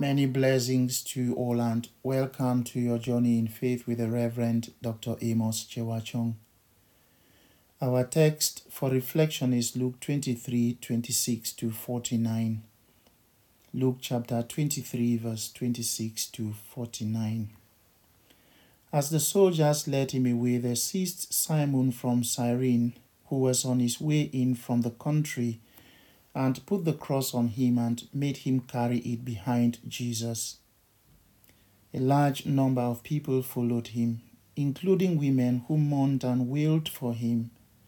Many blessings to all and welcome to your journey in faith with the Reverend Dr. Amos Chewachong. Our text for reflection is Luke 23:26 to 49. Luke chapter 23 verse 26 to 49. As the soldiers led him away, they seized Simon from Cyrene, who was on his way in from the country, and put the cross on him and made him carry it behind Jesus. A large number of people followed him, including women who mourned and wailed for him.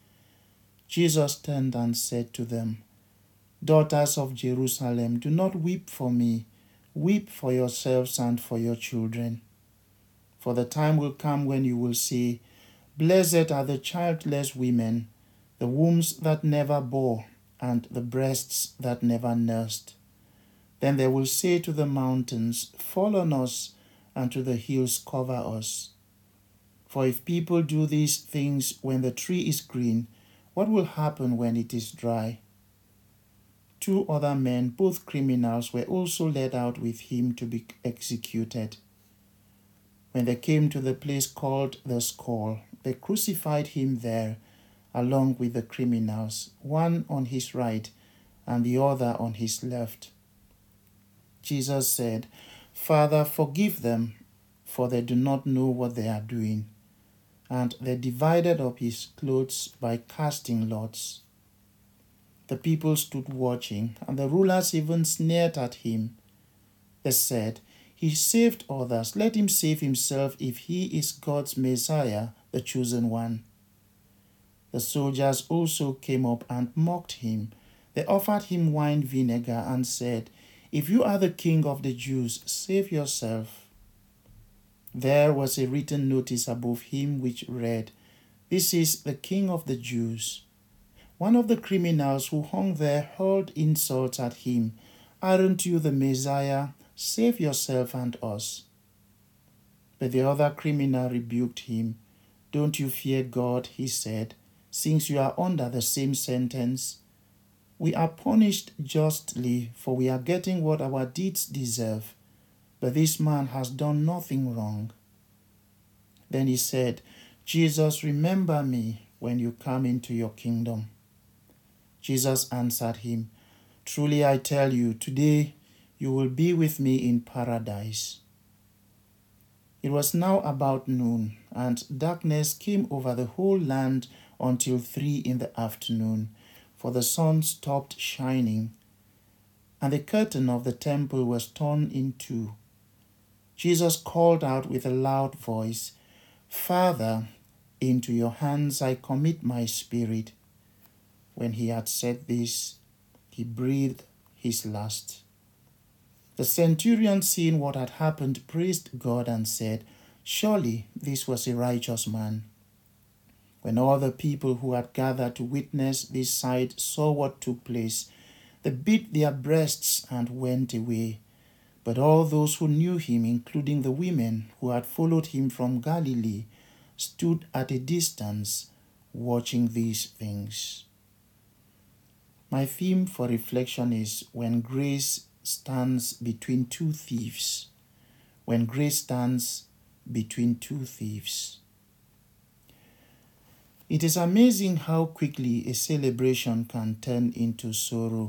Jesus turned and said to them, "Daughters of Jerusalem, do not weep for me. Weep for yourselves and for your children. For the time will come when you will say, 'Blessed are the childless women, the wombs that never bore, and the breasts that never nursed.' Then they will say to the mountains, 'Fall on us,' and to the hills, 'Cover us.' For if people do these things when the tree is green, what will happen when it is dry?" 2 other men, both criminals, were also led out with him to be executed. When they came to the place called the Skull, they crucified him there, along with the criminals, one on his right and the other on his left. Jesus said, "Father, forgive them, for they do not know what they are doing." And they divided up his clothes by casting lots. The people stood watching, and the rulers even sneered at him. They said, "He saved others. Let him save himself if he is God's Messiah, the chosen one." The soldiers also came up and mocked him. They offered him wine vinegar and said, "If you are the king of the Jews, save yourself." There was a written notice above him which read, "This is the King of the Jews." One of the criminals who hung there hurled insults at him. "Aren't you the Messiah? Save yourself and us." But the other criminal rebuked him. "Don't you fear God," he said, "since you are under the same sentence? We are punished justly, for we are getting what our deeds deserve, but this man has done nothing wrong." Then he said, "Jesus, remember me when you come into your kingdom." Jesus answered him, "Truly I tell you, today you will be with me in paradise." It was now about noon, and darkness came over the whole land until 3 in the afternoon, for the sun stopped shining, and the curtain of the temple was torn in two. Jesus called out with a loud voice, "Father, into your hands I commit my spirit." When he had said this, he breathed his last. The centurion, seeing what had happened, praised God and said, "Surely this was a righteous man." When all the people who had gathered to witness this sight saw what took place, they beat their breasts and went away. But all those who knew him, including the women who had followed him from Galilee, stood at a distance watching these things. My theme for reflection is when grace stands between two thieves. When grace stands between two thieves. It is amazing how quickly a celebration can turn into sorrow.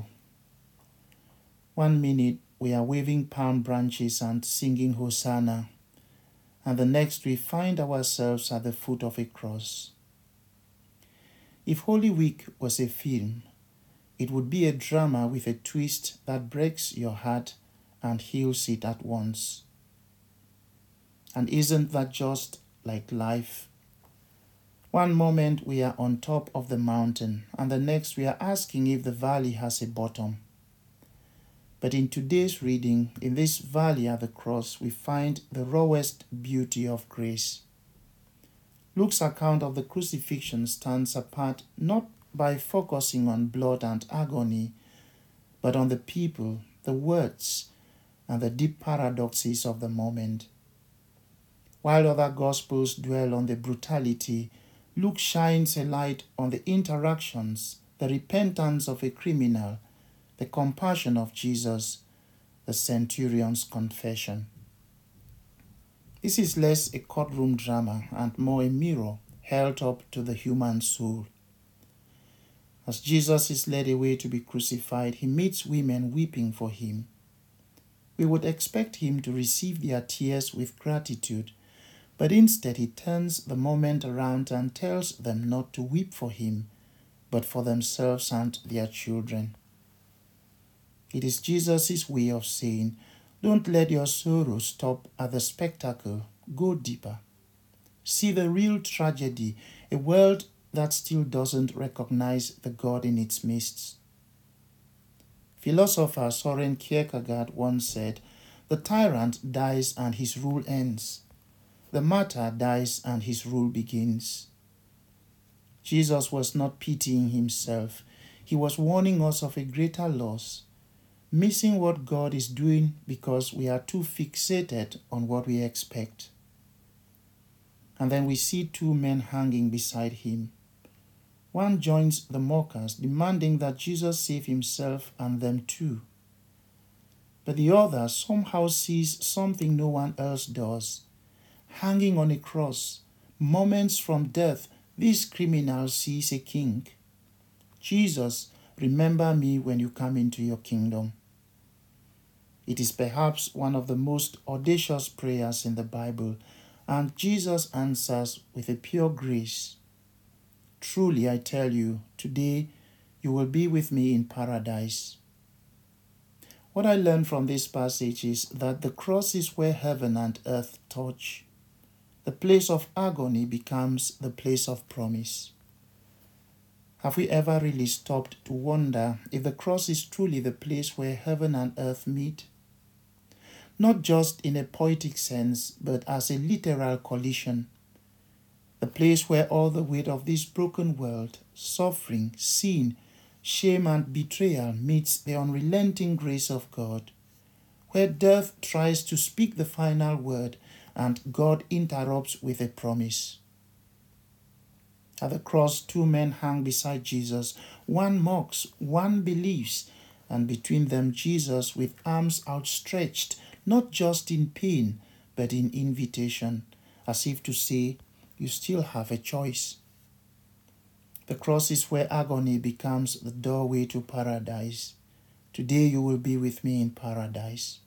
1 minute we are waving palm branches and singing Hosanna, and the next we find ourselves at the foot of a cross. If Holy Week was a film, it would be a drama with a twist that breaks your heart and heals it at once. And isn't that just like life? One moment we are on top of the mountain, and the next we are asking if the valley has a bottom. But in today's reading, in this valley at the cross, we find the rawest beauty of grace. Luke's account of the crucifixion stands apart not by focusing on blood and agony, but on the people, the words, and the deep paradoxes of the moment. While other Gospels dwell on the brutality, Luke shines a light on the interactions, the repentance of a criminal, the compassion of Jesus, the centurion's confession. This is less a courtroom drama and more a mirror held up to the human soul. As Jesus is led away to be crucified, he meets women weeping for him. We would expect him to receive their tears with gratitude, but instead he turns the moment around and tells them not to weep for him, but for themselves and their children. It is Jesus' way of saying, don't let your sorrow stop at the spectacle. Go deeper. See the real tragedy, a world that still doesn't recognize the God in its midst. Philosopher Søren Kierkegaard once said, the tyrant dies and his rule ends. The martyr dies and his rule begins. Jesus was not pitying himself. He was warning us of a greater loss, missing what God is doing because we are too fixated on what we expect. And then we see two men hanging beside him. One joins the mockers, demanding that Jesus save himself and them too. But the other somehow sees something no one else does. Hanging on a cross, moments from death, this criminal sees a king. Jesus, remember me when you come into your kingdom. It is perhaps one of the most audacious prayers in the Bible, and Jesus answers with a pure grace. Truly, I tell you, today you will be with me in paradise. What I learned from this passage is that the cross is where heaven and earth touch. The place of agony becomes the place of promise. Have we ever really stopped to wonder if the cross is truly the place where heaven and earth meet? Not just in a poetic sense, but as a literal collision. The place where all the weight of this broken world, suffering, sin, shame and betrayal meets the unrelenting grace of God. Where death tries to speak the final word and God interrupts with a promise. At the cross, two men hang beside Jesus. One mocks, one believes, and between them Jesus with arms outstretched, not just in pain, but in invitation, as if to say, you still have a choice. The cross is where agony becomes the doorway to paradise. Today you will be with me in paradise.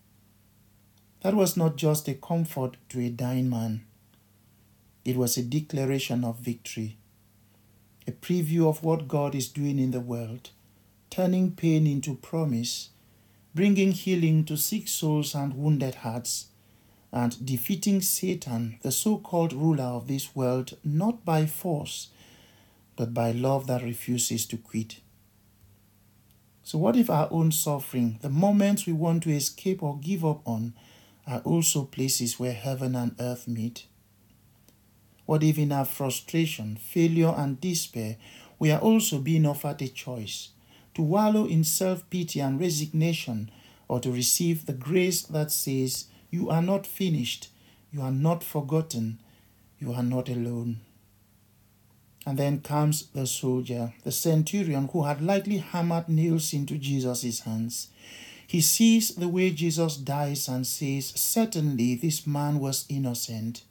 That was not just a comfort to a dying man. It was a declaration of victory, a preview of what God is doing in the world, turning pain into promise, bringing healing to sick souls and wounded hearts, and defeating Satan, the so-called ruler of this world, not by force, but by love that refuses to quit. So what if our own suffering, the moments we want to escape or give up on, are also places where heaven and earth meet? What if in our frustration, failure and despair, we are also being offered a choice to wallow in self-pity and resignation, or to receive the grace that says, you are not finished, you are not forgotten, you are not alone. And then comes the soldier, the centurion who had likely hammered nails into Jesus' hands. He sees the way Jesus dies and says, certainly this man was innocent.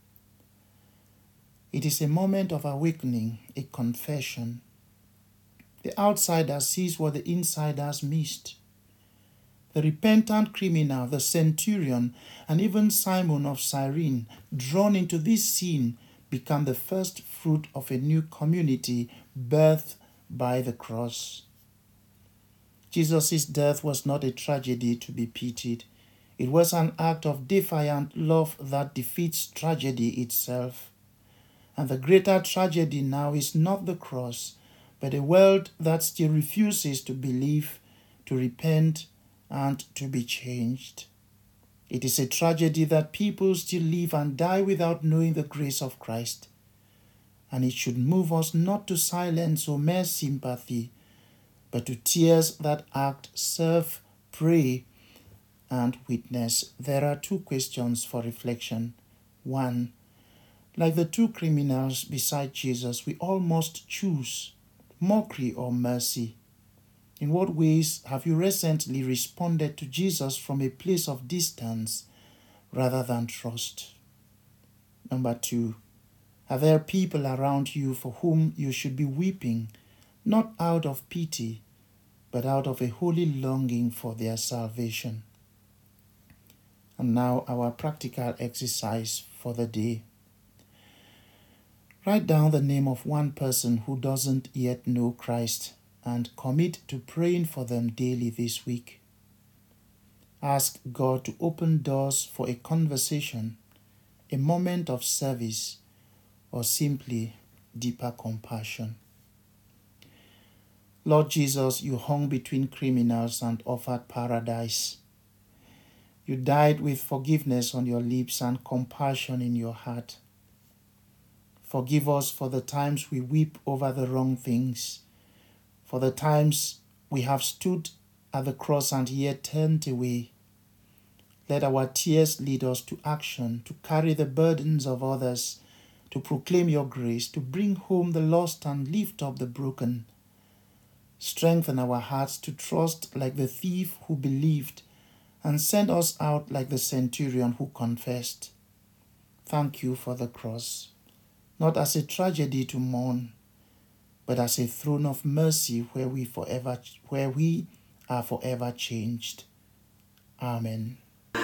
It is a moment of awakening, a confession. The outsider sees what the insiders missed. The repentant criminal, the centurion, and even Simon of Cyrene, drawn into this scene, become the first fruit of a new community birthed by the cross. Jesus' death was not a tragedy to be pitied. It was an act of defiant love that defeats tragedy itself. And the greater tragedy now is not the cross, but a world that still refuses to believe, to repent, and to be changed. It is a tragedy that people still live and die without knowing the grace of Christ. And it should move us not to silence or mere sympathy, but to tears that act, serve, pray, and witness. There are two questions for reflection. 1. Like the two criminals beside Jesus, we all must choose mockery or mercy. In what ways have you recently responded to Jesus from a place of distance rather than trust? Number 2, are there people around you for whom you should be weeping, not out of pity, but out of a holy longing for their salvation? And now our practical exercise for the day. Write down the name of one person who doesn't yet know Christ and commit to praying for them daily this week. Ask God to open doors for a conversation, a moment of service, or simply deeper compassion. Lord Jesus, you hung between criminals and offered paradise. You died with forgiveness on your lips and compassion in your heart. Forgive us for the times we weep over the wrong things, for the times we have stood at the cross and yet turned away. Let our tears lead us to action, to carry the burdens of others, to proclaim your grace, to bring home the lost and lift up the broken. Strengthen our hearts to trust like the thief who believed, and send us out like the centurion who confessed. Thank you for the cross, not as a tragedy to mourn, but as a throne of mercy where we are forever changed. Amen.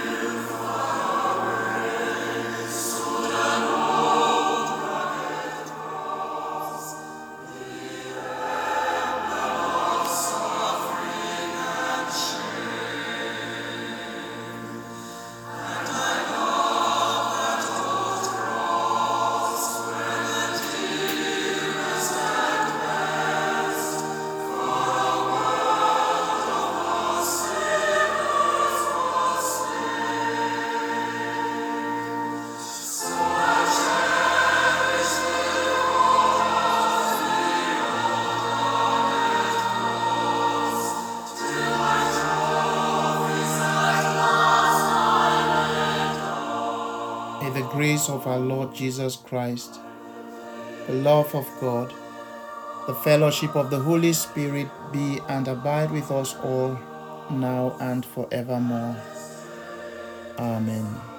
May the grace of our Lord Jesus Christ, the love of God, the fellowship of the Holy Spirit be and abide with us all, now and forevermore. Amen.